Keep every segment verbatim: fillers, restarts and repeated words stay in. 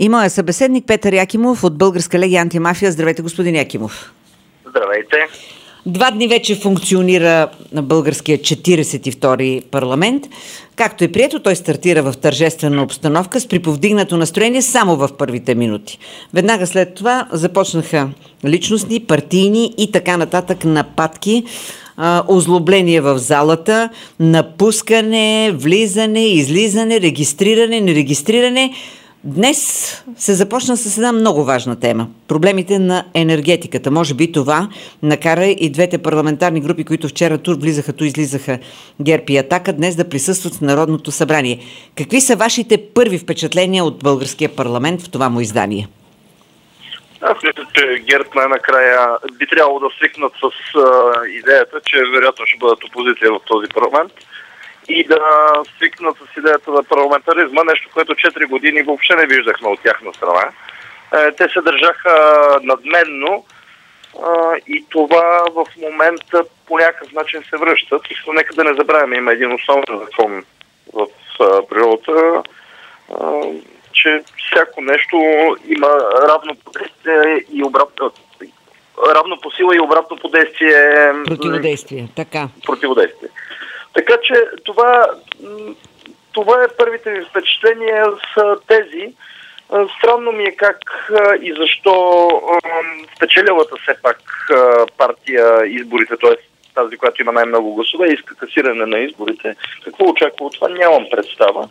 И моя събеседник Петър Якимов от Българска легия антимафия. Здравейте, господин Якимов. Здравейте. Два дни вече функционира на българския четиридесет и втори парламент. Както е прието, той стартира в тържествена обстановка с приповдигнато настроение само в първите минути. Веднага след това започнаха личностни, партийни и така нататък нападки, озлобление в залата, напускане, влизане, излизане, регистриране, нерегистриране. Днес се започна с една много важна тема – проблемите на енергетиката. Може би това накара и двете парламентарни групи, които вчера тук влизаха, ту излизаха, ГЕРБ и Атака, днес да присъстват в Народното събрание. Какви са вашите първи впечатления от българския парламент в това му издание? Аз мисля, че ГЕРБ най-накрая би трябвало да свикнат с а, идеята, че вероятно ще бъдат опозиция в този парламент и да свикнат с идеята на парламентаризма, нещо, което четири години въобще не виждахме от тяхна страна. Е, те се държаха надменно а, и това в момента по някакъв начин се връщат. И нека да не забравяме, има един основен закон в а, природата, а, че всяко нещо има равно подействие и обратно, равно по сила и обратно подействие. Противодействие, така. Противодействие. Така че това, това е първите ми впечатления с тези. Странно ми е как и защо спечелилата все пак партия изборите, т.е. тази, която има най-много гласове, иска касиране на изборите. Какво очаква от това? Нямам представа.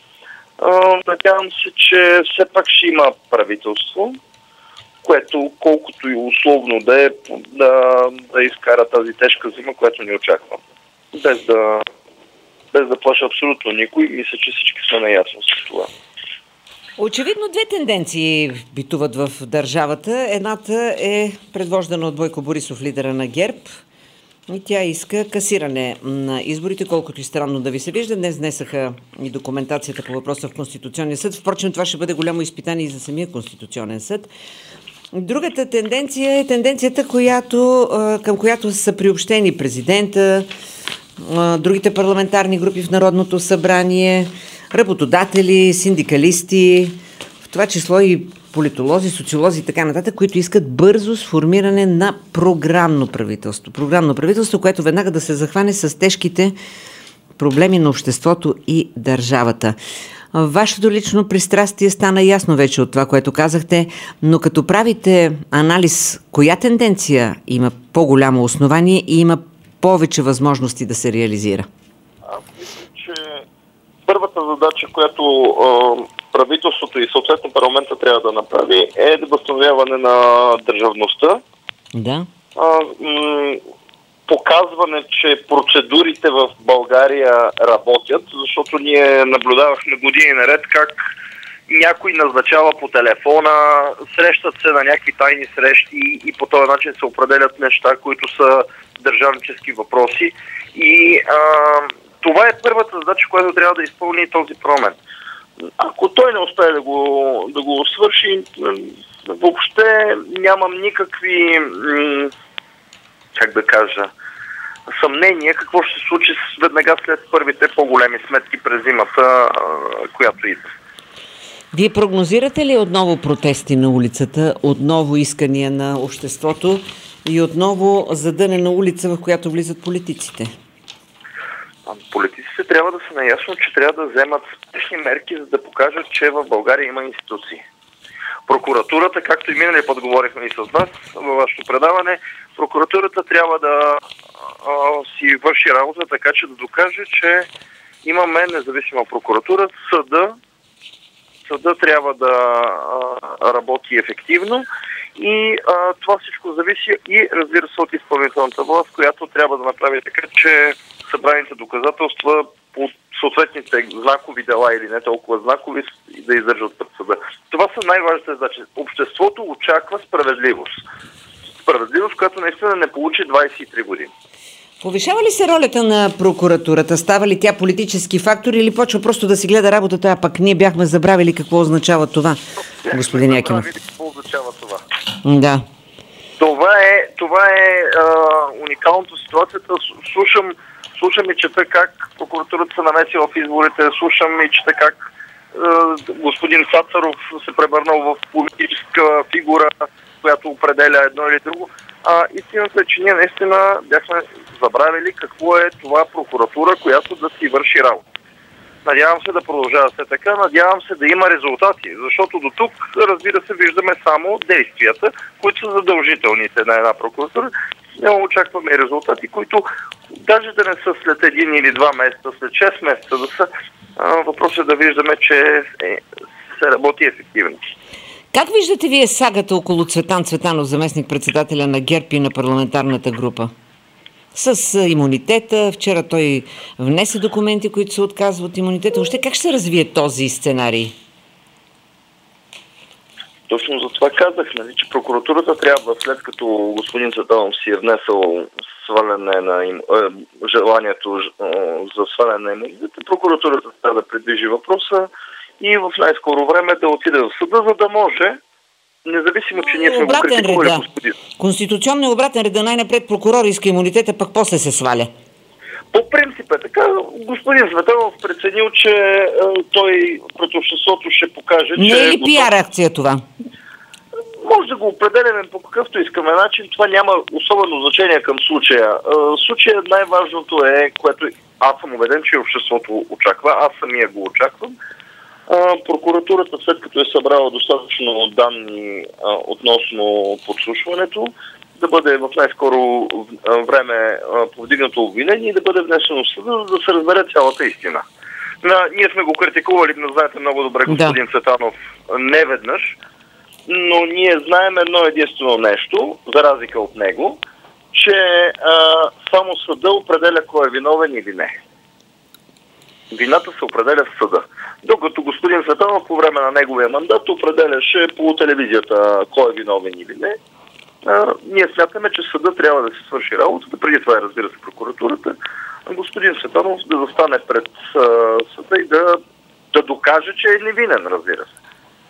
Надявам се, че все пак ще има правителство, което колкото и условно да е, да, да изкара тази тежка зима, която ни очаква. Без да, без да плаша абсолютно никой, мисля, че всички сме наясно с това. Очевидно две тенденции битуват в държавата. Едната е предвождана от Бойко Борисов, лидера на ГЕРБ, и тя иска касиране на изборите, колкото и странно да ви се вижда. Днес внесаха и документацията по въпроса в Конституционния съд. Впрочем, това ще бъде голямо изпитание и за самия Конституционен съд. Другата тенденция е тенденцията, която, към която са приобщени президента, другите парламентарни групи в Народното събрание, работодатели, синдикалисти, в това число и политолози, социолози и така нататък, които искат бързо сформиране на програмно правителство. Програмно правителство, което веднага да се захване с тежките проблеми на обществото и държавата. Вашето лично пристрастие стана ясно вече от това, което казахте, но като правите анализ, коя тенденция има по-голямо основание и има повече възможности да се реализира? Аз мисля, че първата задача, която а, правителството и съответно парламента трябва да направи, е възстановяване на държавността. Да. А, м- показване, че процедурите в България работят, защото ние наблюдавахме години наред как някой назначава по телефона, срещат се на някакви тайни срещи и по този начин се определят неща, които са държавнически въпроси. И а, това е първата задача, която трябва да изпълни този парламент. Ако той не успее да го, да го свърши, въобще нямам никакви, как да кажа, съмнение какво ще се случи веднага след първите по-големи сметки през зимата, която идва. Вие прогнозирате ли отново протести на улицата, отново искания на обществото и отново задънена улица, в която влизат политиците? Политиците трябва да са наясно, че трябва да вземат спешни мерки, за да покажат, че в България има институции. Прокуратурата, както и миналия път говорихме и с вас във вашето предаване, прокуратурата трябва да а, си върши работа, така че да докаже, че имаме независима прокуратура. Съда, съда трябва да а, работи ефективно и а, това всичко зависи и, разбира се, от изпълнителната власт, която трябва да направи така, че събраните доказателства по съответните знакови дела или не толкова знакови да издържат пред съда. Това са най-важните задачи. Обществото очаква справедливост. Справедливост, която наистина не получи двадесет и три години. Повишава ли се ролята на прокуратурата? Става ли тя политически фактор или почва просто да си гледа работата, а пък ние бяхме забравили какво означава това, господин Якимов? Какво означава това? Да. Това е, това е а, уникалната ситуацията. Слушам, слушам и чета как прокуратурата се намеси в изборите, слушам и чета как господин Цацаров се превърнал в политическа фигура, която определя едно или друго. А истината е, че ние наистина бяхме забравили какво е това прокуратура, която да си върши работа. Надявам се да продължава се така, надявам се да има резултати, защото до тук, разбира се, виждаме само действията, които са задължителните на една прокуратура. Няма очакваме резултати, които даже да не са след един или два месеца, след шест месеца да са, въпросът е да виждаме, че е, се работи ефективно. Как виждате вие сагата около Цветан Цветанов, заместник-председателя на ГЕРБ и на парламентарната група? С имунитета, вчера той внесе документи, които се отказват имунитета. Въобще как ще се развие този сценарий? Точно за това казах, нали, че прокуратурата трябва, след като господин Цветанов си е внесъл сваляне на им, е, желанието е, за сваляне на имунитета, прокуратурата трябва да придвижи въпроса и в най-скоро време да отиде в съда, за да може, независимо, че ние сме го критикували, да. господин. Конституционно е обратен ред, да най-напред прокурор иска имунитета, пък после се сваля. По принцип е така. Господин Цветанов преценил, че е, той пред обществото ще покаже, не че... Не е ли пиар акция това? Може да го определяме по какъвто искаме начин. Това няма особено значение към случая. В случая най-важното е, което аз съм убеден, че обществото очаква, аз самия го очаквам. Прокуратурата, след като е събрала достатъчно данни относно подслушването, да бъде в най-скоро време повдигнато обвинение и да бъде внесено в съда, за да се разбере цялата истина. На, ние сме го критикували, не знаете много добре, господин да. Цветанов, не веднъж, но ние знаем едно единствено нещо, за разлика от него, че а, само съда определя кой е виновен или не. Вината се определя в съда. Докато господин Цветанов по време на неговия мандат определяше по телевизията кой е виновен или не, а, ние смятаме, че съда трябва да се свърши работата, преди това е, разбира се, прокуратурата, господин Цветанов да застане пред а, съда и да, да докаже, че е невинен, разбира се.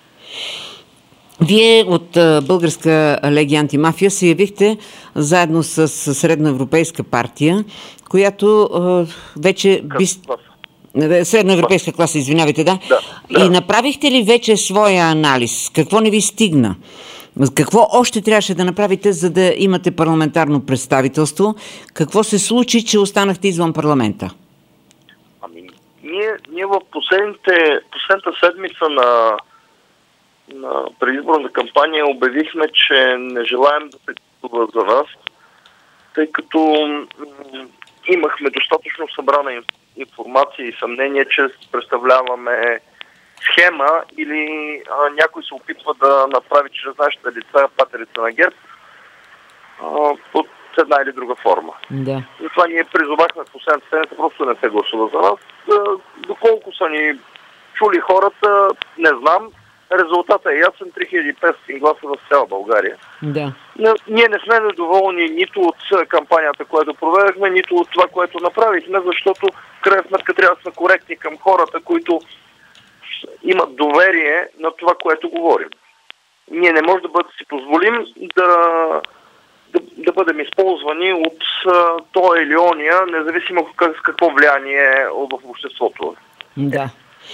Вие от а, Българска легия антимафия се явихте заедно с, с Средноевропейска партия, която а, вече... Бис... Средноевропейска класа, извинявайте, да? Да, да. И направихте ли вече своя анализ? Какво не ви стигна? Какво още трябваше да направите, за да имате парламентарно представителство? Какво се случи, че останахте извън парламента? Ами, ние, ние в последните, последната седмица на, на предизборната кампания обявихме, че не желаем да се гласува за нас, тъй като м- имахме достатъчно събрана информация и съмнение, че представляваме схема или а, някой се опитва да направи чрез нашите лица патерица на ГЕРБ а, под една или друга форма. Да. И това ние призовахме в последната седмица, просто не се гласува за нас. А, доколко са ни чули хората, не знам. Резултатът е ясен, три хиляди и петстотин гласа в цяла България. Да. Но ние не сме недоволни нито от кампанията, която проведахме, нито от това, което направихме, защото в крайна сметка трябва да сме коректни към хората, които имат доверие на това, което говорим. Ние не можем да бъде, си позволим да, да, да бъдем използвани от то или ония, независимо с какво влияние е в обществото. Да.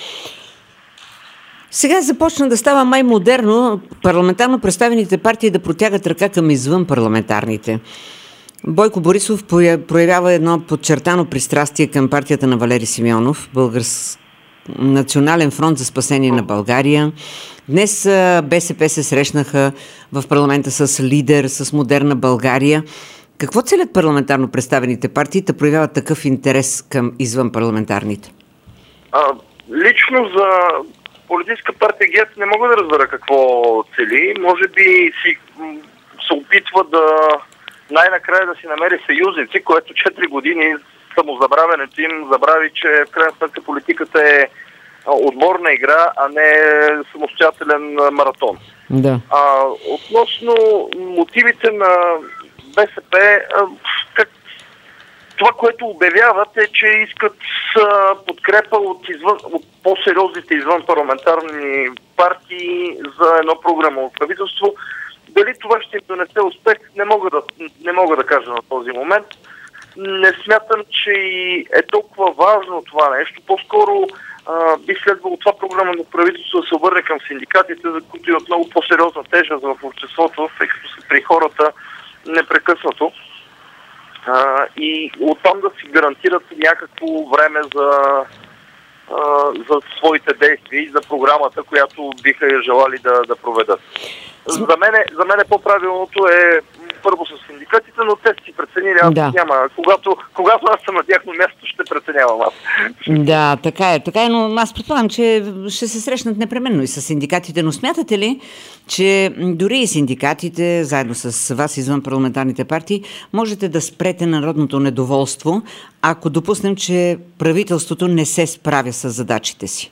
Сега започна да става май модерно парламентарно представените партии да протягат ръка към извън парламентарните. Бойко Борисов проявява едно подчертано пристрастие към партията на Валери Симеонов, Български Национален фронт за спасение на България. Днес БСП се срещнаха в парламента с Лидер, с Модерна България. Какво целят парламентарно представените партии да проявяват такъв интерес към извън парламентарните? А, лично за политическа партия ГЕРБ не мога да разбера какво цели. Може би си се опитва да най-накрая да си намери съюзници, което четири години самозабравянето им забрави, че в крайна сметка политиката е отборна игра, а не самостоятелен маратон. Да. А, относно мотивите на БСП, как, това, което обявяват е, че искат подкрепа от, извън, от по-сериозните извън парламентарни партии за едно програмно правителство. Дали това ще им донесе успех, не мога да, не мога да кажа на този момент. Не смятам, че е толкова важно това нещо. По-скоро а, би следвало това програмно правителство да се обърне към синдикатите, за които имат много по-сериозна тежест в обществото, тъй като са при хората непрекъснато. А, и оттам да си гарантират някакво време за, а, за своите действия и за програмата, която биха желали да, да проведат. За мен, за мен по-правилното е първо с синдикатите, но те си преценили, аз да. няма. Когато, когато аз съм на тяхно място, ще преценявам аз. Да, така е, така е, но аз предполагам, че ще се срещнат непременно и с синдикатите, но смятате ли, че дори и синдикатите, заедно с вас извън парламентарните партии, можете да спрете народното недоволство, ако допуснем, че правителството не се справя с задачите си?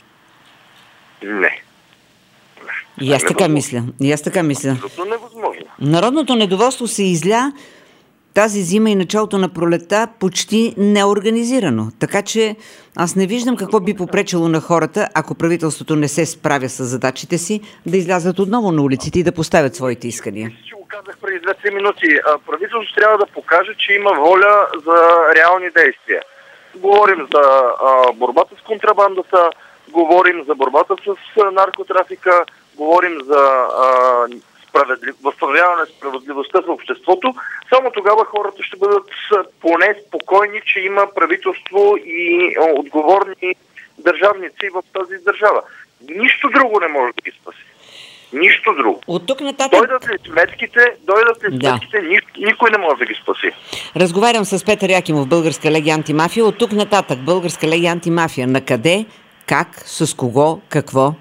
Не. И аз така мисля. И аз така мисля. Абсолютно невъзможно. Народното недоволство се изля тази зима и началото на пролета почти неорганизирано. Така че аз не виждам какво би попречило на хората, ако правителството не се справя с задачите си, да излязат отново на улиците и да поставят своите искания. Ще го казах преди две-три минути. Правителството трябва да покаже, че има воля за реални действия. Говорим за а, борбата с контрабандата, говорим за борбата с наркотрафика, говорим за а, справедлив... възстановяване на справедливостта в обществото. Само тогава хората ще бъдат поне спокойни, че има правителство и а, отговорни държавници в тази държава. Нищо друго не може да ги спаси. Нищо друго. От тук нататък... Дойдат ли сметките, дойдат ли сметките, да. ни... никой не може да ги спаси. Разговарям с Петър Якимов, Българска легия антимафия. От тук нататък Българска легия антимафия. На къде, как, с кого, какво?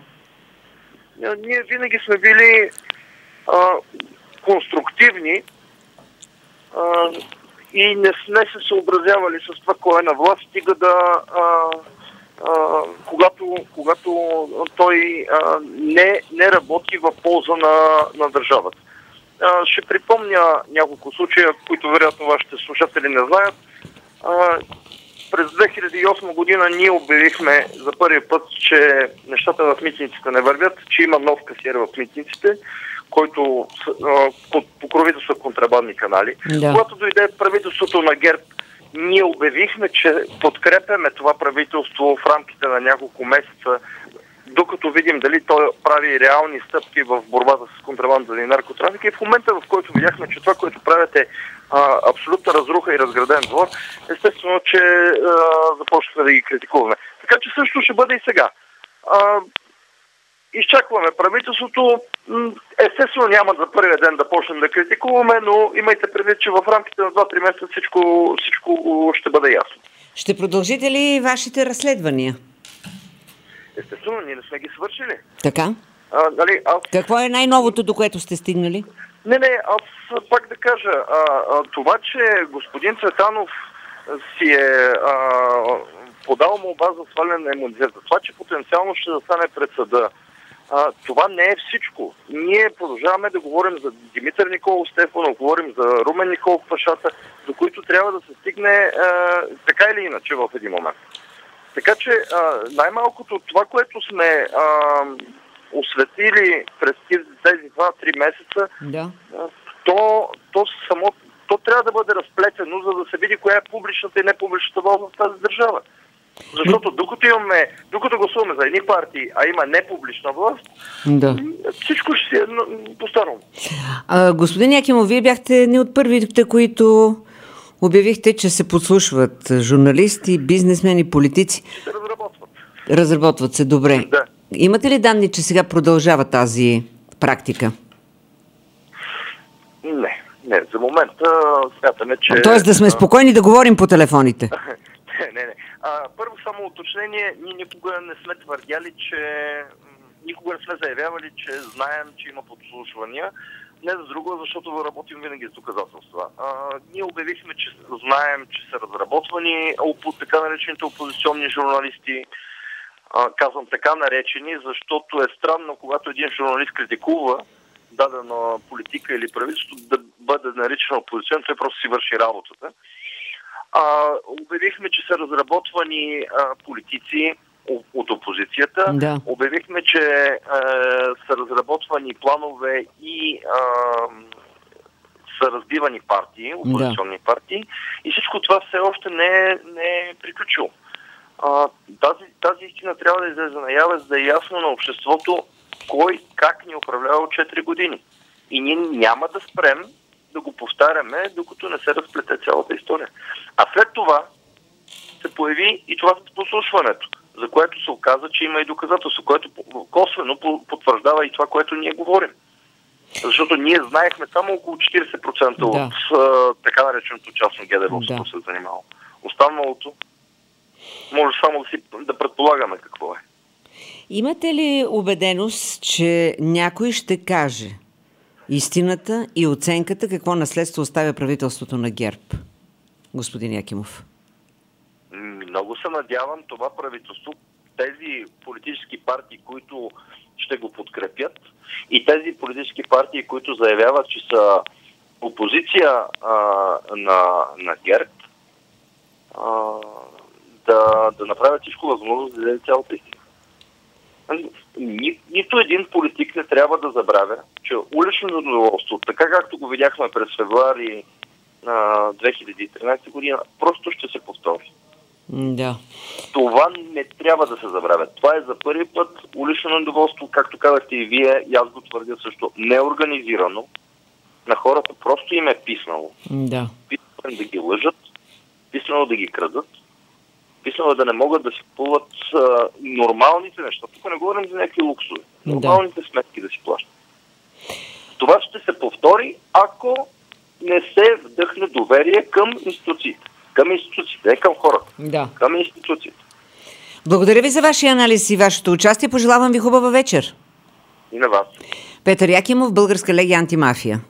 Ние винаги сме били а, конструктивни а, и не сме се съобразявали с това, кой е на власт, стига да а, а, когато, когато той а, не, не работи в полза на, на държавата. А, ще припомня няколко случая, които вероятно вашите слушатели не знаят. А, През две хиляди и осма година ние обявихме за първи път, че нещата в митниците не вървят, че има нов касиер в митниците, който покровителства контрабандни канали. Да. Когато дойде правителството на ГЕРБ, ние обявихме, че подкрепяме това правителство в рамките на няколко месеца, докато видим дали той прави реални стъпки в борбата с контрабандата и наркотрафика. И в момента, в който видяхме, че това, което правят е а, абсолютна разруха и разграден двор, естествено, че а, започваме да ги критикуваме. Така че също ще бъде и сега. А, изчакваме правителството. Естествено няма за първия ден да почнем да критикуваме, но имайте предвид, че в рамките на два-три месеца всичко, всичко ще бъде ясно. Ще продължите ли вашите разследвания? Естествено, ние не сме ги свършили. Така? А, нали, аз... Какво е най-новото, до което сте стигнали? Не, не, аз пак да кажа, а, а, това, че господин Цветанов си е а, подал молба за сваляне на имунитета, това, че потенциално ще застане пред съда, а, това не е всичко. Ние продължаваме да говорим за Димитър Николов Стефанов, говорим за Румен Николов Пашата, до които трябва да се стигне а, така или иначе в един момент. Така че а, най-малкото това, което сме а, осветили през тези два-три месеца, да. а, то, то, само, то трябва да бъде разплетено, за да се види коя е публичната и непубличната власт в тази държава. Защото докато имаме, докато гласуваме за едни партии, а има непублична власт, да. Всичко ще си е по-старому. Господин Якимов, вие бяхте не от първите, които обявихте, че се подслушват журналисти, бизнесмени, политици. Се разработват. Разработват се, добре. Да. Имате ли данни, че сега продължава тази практика? Не, не. За момента смятаме, че... Тоест да сме спокойни да говорим по телефоните. не, не, не. А, първо само уточнение, ние никога не сме твърдяли, че... Никога не сме заявявали, че знаем, че има подслушвания. Не за друго, защото работим винаги с доказателства. А, ние обявихме, че знаем, че са разработвани така наречените опозиционни журналисти. А, казвам така наречени, защото е странно, когато един журналист критикува дадена политика или правителство, да бъде наричана опозиционна, той просто си върши работата. А, обявихме, че са разработвани а, политици от опозицията. Да. Обявихме, че е, са разработвани планове и е, са разбивани партии, опозиционни да. партии. И всичко това все още не е, не е приключило. А, тази, тази истина трябва да излезе наяве, за да е ясно на обществото кой как ни управлява от четири години. И ние няма да спрем да го повтаряме, докато не се разплете цялата история. А след това се появи и това с послушването, за което се оказа, че има и доказателство, което косвено потвърждава и това, което ние говорим. Защото ние знаехме само около четирийсет процента да. от а, така нареченото частно ГДБОство да. се занимава. Останалото може само да, си, да предполагаме какво е. Имате ли убеденост, че някой ще каже истината и оценката какво наследство оставя правителството на ГЕРБ, господин Якимов? Много се надявам това правителство, тези политически партии, които ще го подкрепят и тези политически партии, които заявяват, че са опозиция а, на, на ГЕРБ, а, да, да направят всичко възможно да даде цялата истина. Ни, нито един политик не трябва да забравя, че уличното недоволство, така както го видяхме през февруари на две хиляди и тринадесета година, просто ще се повтори. Да. Това не трябва да се забравя. Това е за първи път улично недоволство, както казахте и вие, и аз го твърдя също, неорганизирано. На хората просто им е писнало. Да. Писнало да ги лъжат, писнало да ги крадат, писнало да не могат да си купуват а, нормалните неща. Тук не говорим за някакви луксови. Нормалните да. сметки да си плащат. Това ще се повтори, ако не се вдъхне доверие към институциите. Към институциите, не към хората. Да. Към институциите. Благодаря ви за вашия анализ и вашето участие. Пожелавам ви хубава вечер. И на вас. Петър Якимов, Българска легия антимафия.